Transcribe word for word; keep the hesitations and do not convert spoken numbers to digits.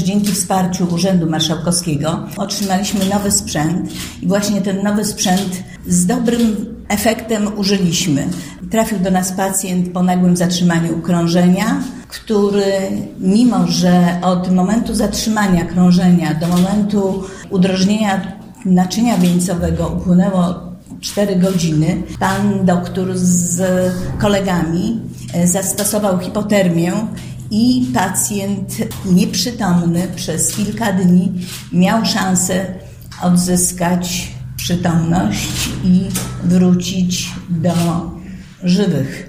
Dzięki wsparciu Urzędu Marszałkowskiego otrzymaliśmy nowy sprzęt i właśnie ten nowy sprzęt z dobrym efektem użyliśmy. Trafił do nas pacjent po nagłym zatrzymaniu krążenia, który mimo, że od momentu zatrzymania krążenia do momentu udrożnienia naczynia wieńcowego upłynęło cztery godziny, pan doktor z kolegami zastosował hipotermię i pacjent nieprzytomny przez kilka dni miał szansę odzyskać przytomność i wrócić do żywych.